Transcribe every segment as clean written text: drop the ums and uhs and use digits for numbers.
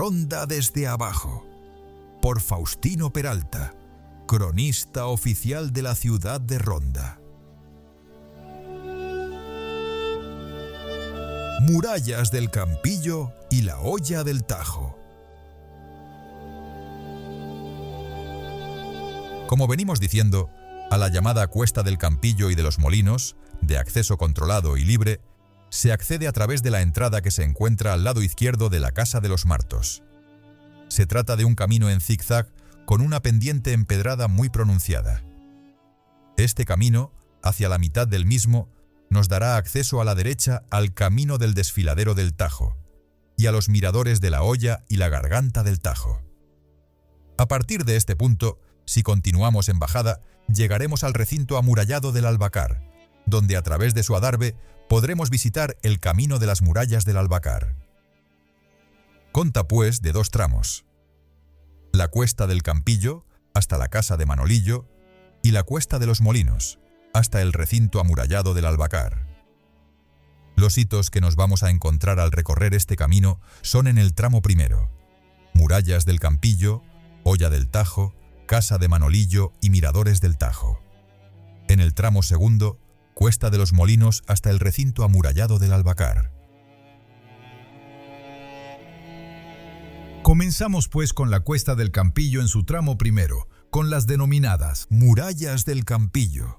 Ronda desde abajo, por Faustino Peralta, cronista oficial de la ciudad de Ronda. Murallas del Campillo y la Hoya del Tajo. Como venimos diciendo, a la llamada Cuesta del Campillo y de los Molinos, de acceso controlado y libre, se accede a través de la entrada que se encuentra al lado izquierdo de la Casa de los Martos. Se trata de un camino en zigzag con una pendiente empedrada muy pronunciada. Este camino, hacia la mitad del mismo, nos dará acceso a la derecha al camino del desfiladero del Tajo y a los miradores de la Hoya y la Garganta del Tajo. A partir de este punto, si continuamos en bajada, llegaremos al recinto amurallado del Albacar, donde a través de su adarve podremos visitar el camino de las murallas del Albacar. Consta pues de dos tramos: la Cuesta del Campillo, hasta la casa de Manolillo, y la Cuesta de los Molinos, hasta el recinto amurallado del Albacar. Los hitos que nos vamos a encontrar al recorrer este camino son en el tramo primero: murallas del Campillo, Hoya del Tajo, casa de Manolillo y miradores del Tajo. En el tramo segundo, Cuesta de los Molinos hasta el recinto amurallado del Albacar. Comenzamos pues con la Cuesta del Campillo en su tramo primero, con las denominadas Murallas del Campillo.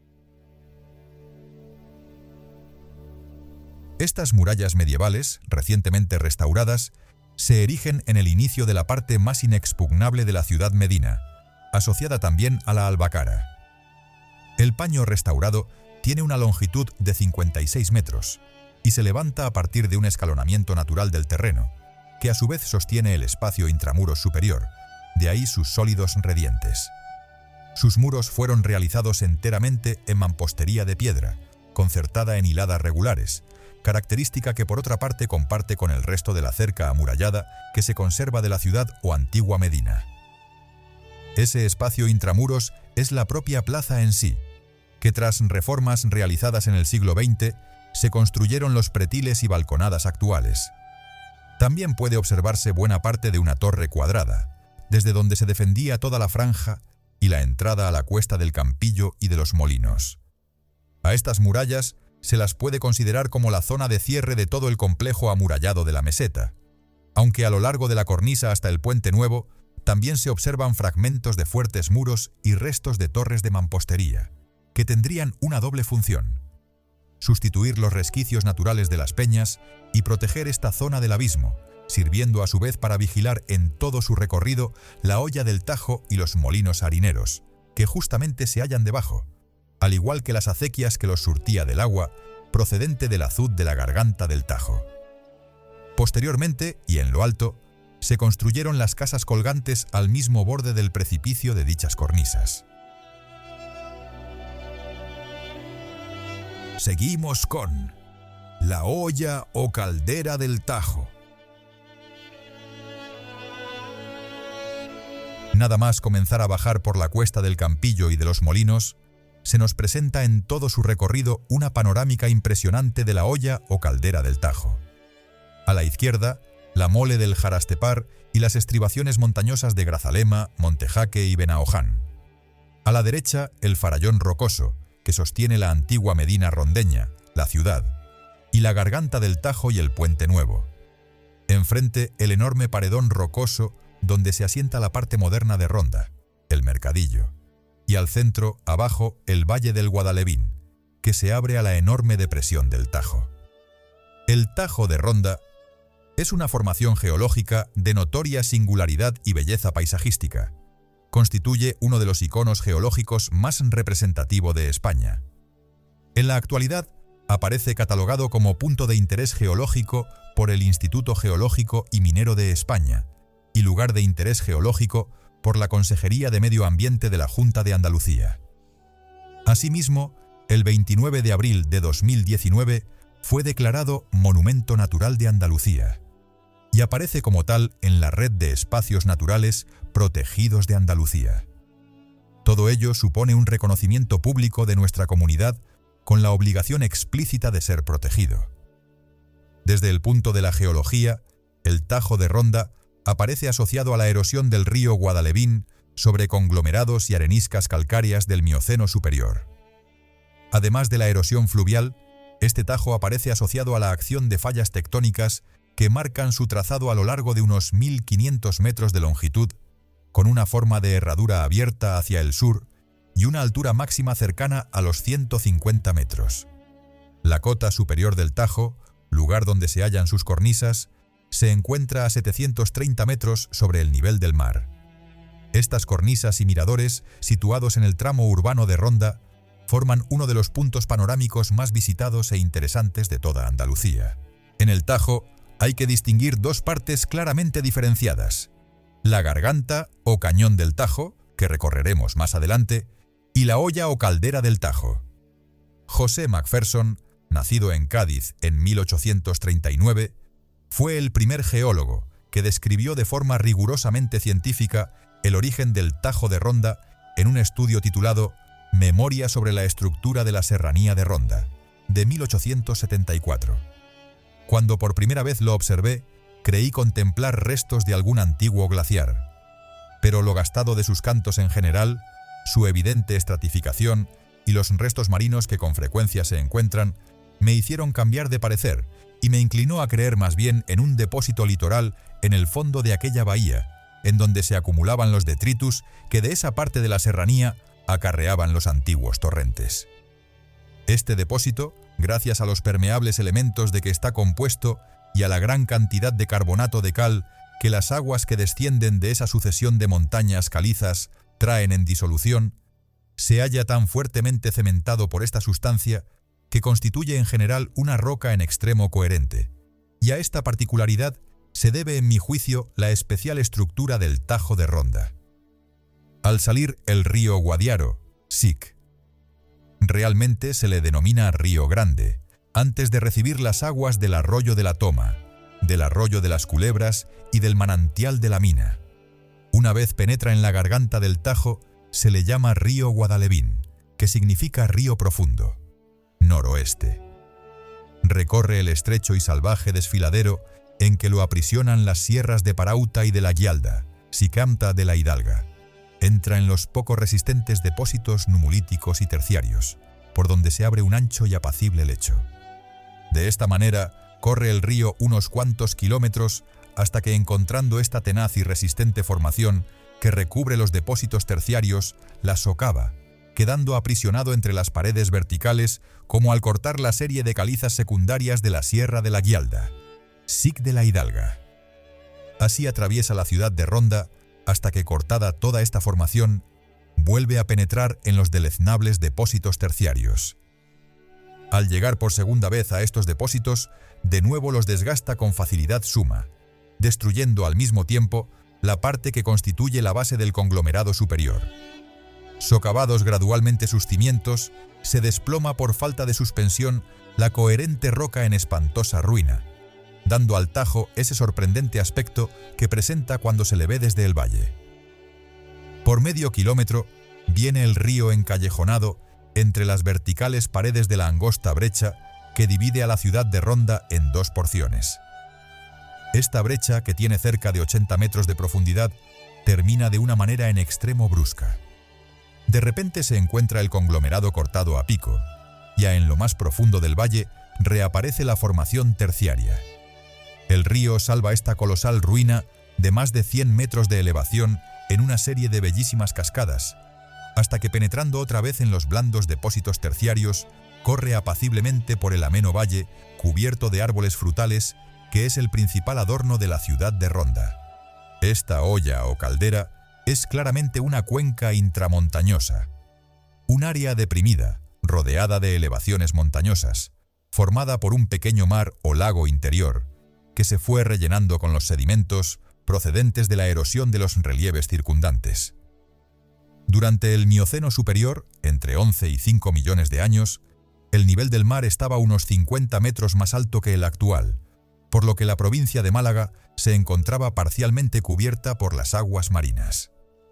Estas murallas medievales, recientemente restauradas, se erigen en el inicio de la parte más inexpugnable de la ciudad medina, asociada también a la Albacara. El paño restaurado tiene una longitud de 56 metros y se levanta a partir de un escalonamiento natural del terreno, que a su vez sostiene el espacio intramuros superior, de ahí sus sólidos redientes. Sus muros fueron realizados enteramente en mampostería de piedra, concertada en hiladas regulares, característica que por otra parte comparte con el resto de la cerca amurallada que se conserva de la ciudad o antigua Medina. Ese espacio intramuros es la propia plaza en sí, que tras reformas realizadas en el siglo XX, se construyeron los pretiles y balconadas actuales. También puede observarse buena parte de una torre cuadrada, desde donde se defendía toda la franja y la entrada a la Cuesta del Campillo y de los Molinos. A estas murallas se las puede considerar como la zona de cierre de todo el complejo amurallado de la meseta, aunque a lo largo de la cornisa hasta el Puente Nuevo también se observan fragmentos de fuertes muros y restos de torres de mampostería, que tendrían una doble función: sustituir los resquicios naturales de las peñas y proteger esta zona del abismo, sirviendo a su vez para vigilar en todo su recorrido la Hoya del Tajo y los molinos harineros, que justamente se hallan debajo, al igual que las acequias que los surtía del agua procedente del azud de la Garganta del Tajo. Posteriormente, y en lo alto, se construyeron las casas colgantes al mismo borde del precipicio de dichas cornisas. Seguimos con la Hoya o Caldera del Tajo. Nada más comenzar a bajar por la Cuesta del Campillo y de los Molinos, se nos presenta en todo su recorrido una panorámica impresionante de la Hoya o Caldera del Tajo. A la izquierda, la mole del Jarastepar y las estribaciones montañosas de Grazalema, Montejaque y Benaoján. A la derecha, el farallón rocoso, que sostiene la antigua Medina rondeña, la ciudad, y la Garganta del Tajo y el Puente Nuevo. Enfrente, el enorme paredón rocoso donde se asienta la parte moderna de Ronda, el Mercadillo, y al centro, abajo, el Valle del Guadalevín, que se abre a la enorme depresión del Tajo. El Tajo de Ronda es una formación geológica de notoria singularidad y belleza paisajística. Constituye uno de los iconos geológicos más representativo de España. En la actualidad, aparece catalogado como punto de interés geológico por el Instituto Geológico y Minero de España y lugar de interés geológico por la Consejería de Medio Ambiente de la Junta de Andalucía. Asimismo, el 29 de abril de 2019 fue declarado Monumento Natural de Andalucía y aparece como tal en la red de espacios naturales protegidos de Andalucía. Todo ello supone un reconocimiento público de nuestra comunidad con la obligación explícita de ser protegido. Desde el punto de la geología, el Tajo de Ronda aparece asociado a la erosión del río Guadalebín sobre conglomerados y areniscas calcáreas del Mioceno superior. Además de la erosión fluvial, este tajo aparece asociado a la acción de fallas tectónicas que marcan su trazado a lo largo de unos 1.500 metros de longitud, con una forma de herradura abierta hacia el sur y una altura máxima cercana a los 150 metros. La cota superior del Tajo, lugar donde se hallan sus cornisas, se encuentra a 730 metros sobre el nivel del mar. Estas cornisas y miradores, situados en el tramo urbano de Ronda, forman uno de los puntos panorámicos más visitados e interesantes de toda Andalucía. En el Tajo hay que distinguir dos partes claramente diferenciadas: la garganta o cañón del Tajo, que recorreremos más adelante, y la hoya o caldera del Tajo. José Macpherson, nacido en Cádiz en 1839, fue el primer geólogo que describió de forma rigurosamente científica el origen del Tajo de Ronda en un estudio titulado Memoria sobre la estructura de la serranía de Ronda, de 1874. Cuando por primera vez lo observé, creí contemplar restos de algún antiguo glaciar, pero lo gastado de sus cantos en general, su evidente estratificación y los restos marinos que con frecuencia se encuentran, me hicieron cambiar de parecer y me inclinó a creer más bien en un depósito litoral en el fondo de aquella bahía, en donde se acumulaban los detritus que de esa parte de la serranía acarreaban los antiguos torrentes. Este depósito, gracias a los permeables elementos de que está compuesto y a la gran cantidad de carbonato de cal que las aguas que descienden de esa sucesión de montañas calizas traen en disolución, se halla tan fuertemente cementado por esta sustancia que constituye en general una roca en extremo coherente, y a esta particularidad se debe, en mi juicio, la especial estructura del Tajo de Ronda. Al salir el río Guadiaro, Sic, realmente se le denomina Río Grande, antes de recibir las aguas del arroyo de la Toma, del arroyo de las Culebras y del manantial de la Mina. Una vez penetra en la garganta del Tajo, se le llama Río Guadalebín, que significa río profundo, noroeste. Recorre el estrecho y salvaje desfiladero en que lo aprisionan las sierras de Parauta y de la Guialda, Sicamta de la Hidalga. Entra en los poco resistentes depósitos numulíticos y terciarios, por donde se abre un ancho y apacible lecho. De esta manera, corre el río unos cuantos kilómetros hasta que, encontrando esta tenaz y resistente formación que recubre los depósitos terciarios, la socava, quedando aprisionado entre las paredes verticales como al cortar la serie de calizas secundarias de la Sierra de la Guialda, Sic de la Hidalga. Así atraviesa la ciudad de Ronda hasta que, cortada toda esta formación, vuelve a penetrar en los deleznables depósitos terciarios. Al llegar por segunda vez a estos depósitos, de nuevo los desgasta con facilidad suma, destruyendo al mismo tiempo la parte que constituye la base del conglomerado superior. Socavados gradualmente sus cimientos, se desploma por falta de suspensión la coherente roca en espantosa ruina, dando al Tajo ese sorprendente aspecto que presenta cuando se le ve desde el valle. Por medio kilómetro viene el río encallejonado entre las verticales paredes de la angosta brecha que divide a la ciudad de Ronda en dos porciones. Esta brecha, que tiene cerca de 80 metros de profundidad, termina de una manera en extremo brusca. De repente se encuentra el conglomerado cortado a pico, y en lo más profundo del valle reaparece la formación terciaria. El río salva esta colosal ruina de más de 100 metros de elevación en una serie de bellísimas cascadas, hasta que, penetrando otra vez en los blandos depósitos terciarios, corre apaciblemente por el ameno valle cubierto de árboles frutales, que es el principal adorno de la ciudad de Ronda. Esta hoya o caldera es claramente una cuenca intramontañosa, un área deprimida, rodeada de elevaciones montañosas, formada por un pequeño mar o lago interior, que se fue rellenando con los sedimentos procedentes de la erosión de los relieves circundantes. Durante el Mioceno superior, entre 11 y 5 millones de años, el nivel del mar estaba unos 50 metros más alto que el actual, por lo que la provincia de Málaga se encontraba parcialmente cubierta por las aguas marinas.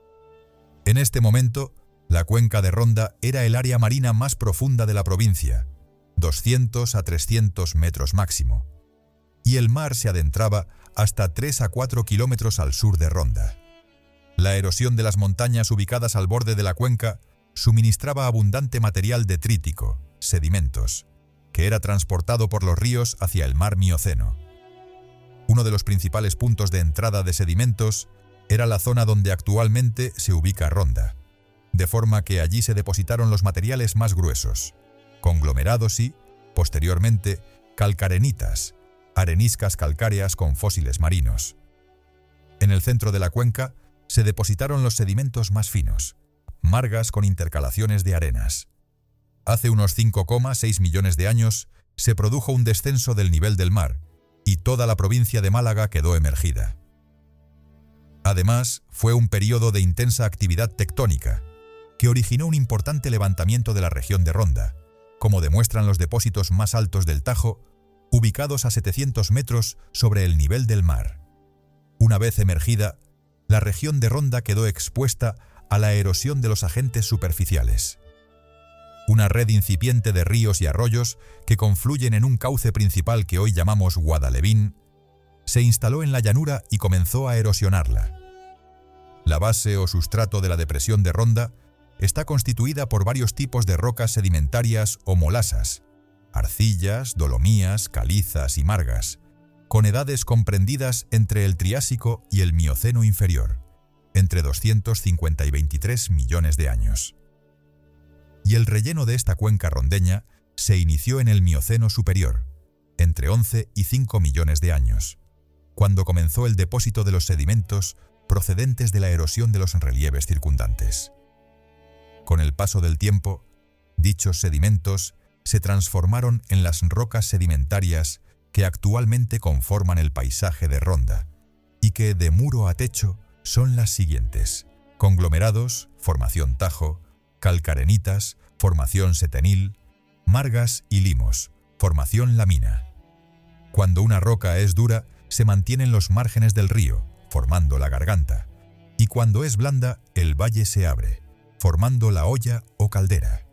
En este momento, la cuenca de Ronda era el área marina más profunda de la provincia, 200 a 300 metros máximo. y el mar se adentraba hasta 3 a 4 kilómetros al sur de Ronda. La erosión de las montañas ubicadas al borde de la cuenca suministraba abundante material detrítico, sedimentos, que era transportado por los ríos hacia el mar Mioceno. Uno de los principales puntos de entrada de sedimentos era la zona donde actualmente se ubica Ronda, de forma que allí se depositaron los materiales más gruesos, conglomerados y, posteriormente, calcarenitas, areniscas calcáreas con fósiles marinos. En el centro de la cuenca se depositaron los sedimentos más finos, margas con intercalaciones de arenas. Hace unos 5,6 millones de años se produjo un descenso del nivel del mar y toda la provincia de Málaga quedó emergida. Además, fue un período de intensa actividad tectónica que originó un importante levantamiento de la región de Ronda, como demuestran los depósitos más altos del Tajo, ubicados a 700 metros sobre el nivel del mar. Una vez emergida, la región de Ronda quedó expuesta a la erosión de los agentes superficiales. Una red incipiente de ríos y arroyos que confluyen en un cauce principal que hoy llamamos Guadalevín, se instaló en la llanura y comenzó a erosionarla. La base o sustrato de la depresión de Ronda está constituida por varios tipos de rocas sedimentarias o molasas, arcillas, dolomías, calizas y margas, con edades comprendidas entre el Triásico y el Mioceno inferior, entre 250 y 23 millones de años. Y el relleno de esta cuenca rondeña se inició en el Mioceno superior, entre 11 y 5 millones de años, cuando comenzó el depósito de los sedimentos procedentes de la erosión de los relieves circundantes. Con el paso del tiempo, dichos sedimentos se transformaron en las rocas sedimentarias que actualmente conforman el paisaje de Ronda, y que de muro a techo son las siguientes: conglomerados, formación Tajo, calcarenitas, formación Setenil, margas y limos, formación Lamina. Cuando una roca es dura, se mantienen los márgenes del río, formando la garganta, y cuando es blanda, el valle se abre, formando la hoya o caldera.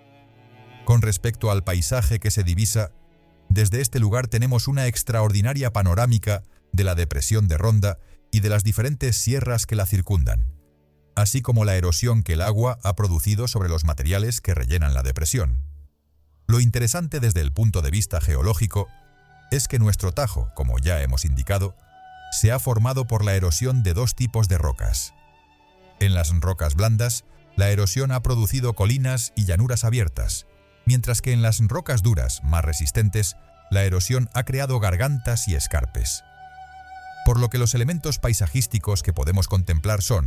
Con respecto al paisaje que se divisa, desde este lugar tenemos una extraordinaria panorámica de la depresión de Ronda y de las diferentes sierras que la circundan, así como la erosión que el agua ha producido sobre los materiales que rellenan la depresión. Lo interesante desde el punto de vista geológico es que nuestro Tajo, como ya hemos indicado, se ha formado por la erosión de dos tipos de rocas. En las rocas blandas, la erosión ha producido colinas y llanuras abiertas, mientras que en las rocas duras, más resistentes, la erosión ha creado gargantas y escarpes. Por lo que los elementos paisajísticos que podemos contemplar son: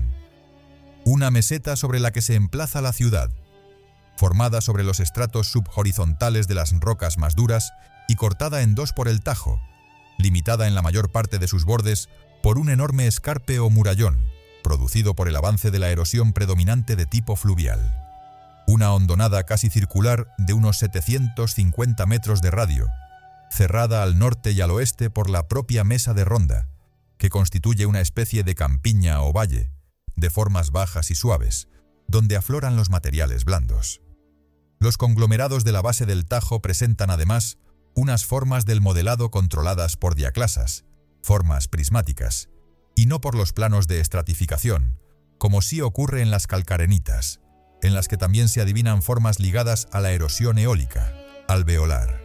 una meseta sobre la que se emplaza la ciudad, formada sobre los estratos subhorizontales de las rocas más duras y cortada en dos por el Tajo, limitada en la mayor parte de sus bordes por un enorme escarpe o murallón, producido por el avance de la erosión predominante de tipo fluvial. Una hondonada casi circular de unos 750 metros de radio, cerrada al norte y al oeste por la propia Mesa de Ronda, que constituye una especie de campiña o valle, de formas bajas y suaves, donde afloran los materiales blandos. Los conglomerados de la base del Tajo presentan además unas formas del modelado controladas por diaclasas, formas prismáticas, y no por los planos de estratificación, como sí ocurre en las calcarenitas, en las que también se adivinan formas ligadas a la erosión eólica, alveolar.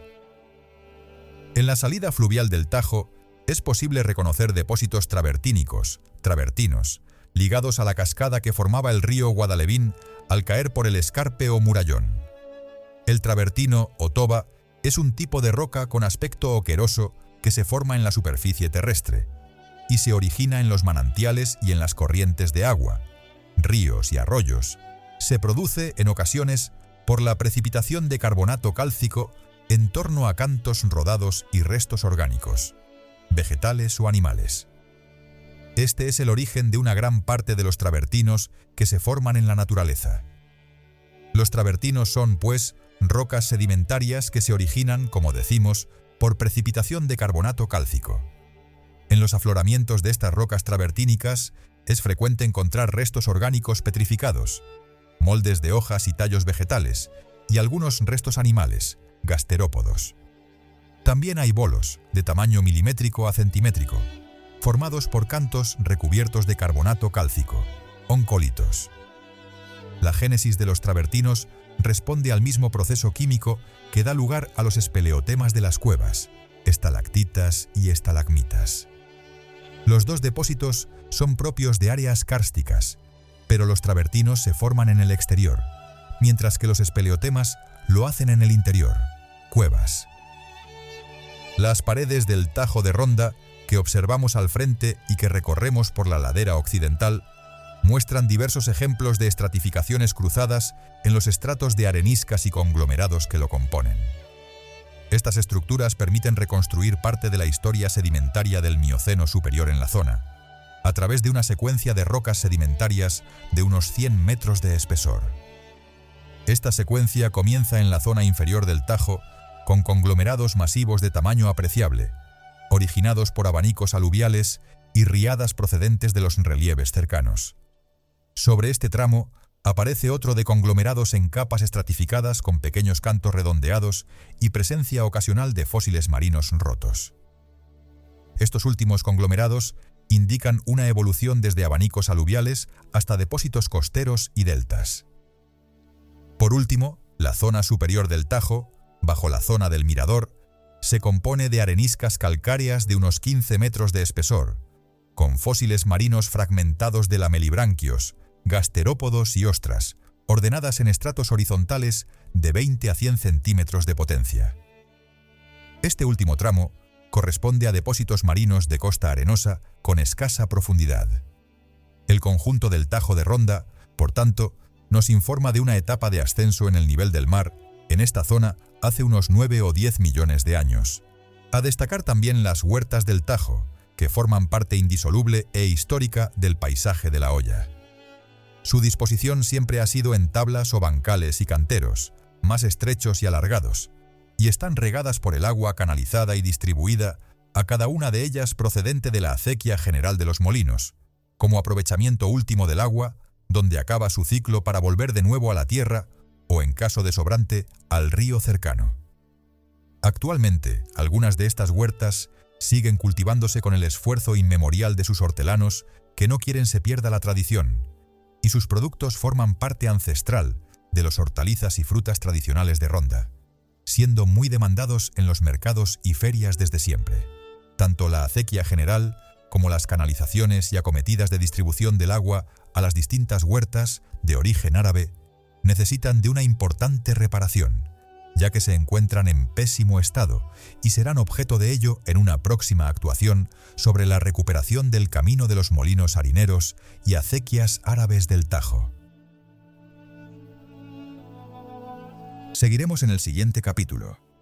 En la salida fluvial del Tajo es posible reconocer depósitos travertinos, ligados a la cascada que formaba el río Guadalevín al caer por el escarpe o murallón. El travertino o toba es un tipo de roca con aspecto oqueroso que se forma en la superficie terrestre y se origina en los manantiales y en las corrientes de agua, ríos y arroyos. Se produce en ocasiones por la precipitación de carbonato cálcico en torno a cantos rodados y restos orgánicos, vegetales o animales. Este es el origen de una gran parte de los travertinos que se forman en la naturaleza. Los travertinos son, pues, rocas sedimentarias que se originan, como decimos, por precipitación de carbonato cálcico. En los afloramientos de estas rocas travertínicas es frecuente encontrar restos orgánicos petrificados, moldes de hojas y tallos vegetales, y algunos restos animales, gasterópodos. También hay bolos, de tamaño milimétrico a centimétrico, formados por cantos recubiertos de carbonato cálcico, oncolitos. La génesis de los travertinos responde al mismo proceso químico que da lugar a los espeleotemas de las cuevas, estalactitas y estalagmitas. Los dos depósitos son propios de áreas kársticas, pero los travertinos se forman en el exterior, mientras que los espeleotemas lo hacen en el interior, cuevas. Las paredes del Tajo de Ronda, que observamos al frente y que recorremos por la ladera occidental, muestran diversos ejemplos de estratificaciones cruzadas en los estratos de areniscas y conglomerados que lo componen. Estas estructuras permiten reconstruir parte de la historia sedimentaria del Mioceno superior en la zona, a través de una secuencia de rocas sedimentarias de unos 100 metros de espesor. Esta secuencia comienza en la zona inferior del Tajo, con conglomerados masivos de tamaño apreciable, originados por abanicos aluviales y riadas procedentes de los relieves cercanos. Sobre este tramo aparece otro de conglomerados en capas estratificadas con pequeños cantos redondeados y presencia ocasional de fósiles marinos rotos. Estos últimos conglomerados indican una evolución desde abanicos aluviales hasta depósitos costeros y deltas. Por último, la zona superior del Tajo, bajo la zona del Mirador, se compone de areniscas calcáreas de unos 15 metros de espesor, con fósiles marinos fragmentados de lamelibranquios, gasterópodos y ostras, ordenadas en estratos horizontales de 20 a 100 centímetros de potencia. Este último tramo corresponde a depósitos marinos de costa arenosa con escasa profundidad. El conjunto del Tajo de Ronda, por tanto, nos informa de una etapa de ascenso en el nivel del mar en esta zona hace unos 9 o 10 millones de años. A destacar también las huertas del Tajo, que forman parte indisoluble e histórica del paisaje de La Hoya. Su disposición siempre ha sido en tablas o bancales y canteros, más estrechos y alargados, y están regadas por el agua canalizada y distribuida, a cada una de ellas procedente de la acequia general de los molinos, como aprovechamiento último del agua, donde acaba su ciclo para volver de nuevo a la tierra, o en caso de sobrante, al río cercano. Actualmente, algunas de estas huertas siguen cultivándose con el esfuerzo inmemorial de sus hortelanos que no quieren se pierda la tradición, y sus productos forman parte ancestral de los hortalizas y frutas tradicionales de Ronda, siendo muy demandados en los mercados y ferias desde siempre. Tanto la acequia general como las canalizaciones y acometidas de distribución del agua a las distintas huertas de origen árabe necesitan de una importante reparación, ya que se encuentran en pésimo estado y serán objeto de ello en una próxima actuación sobre la recuperación del camino de los molinos harineros y acequias árabes del Tajo. Seguiremos en el siguiente capítulo.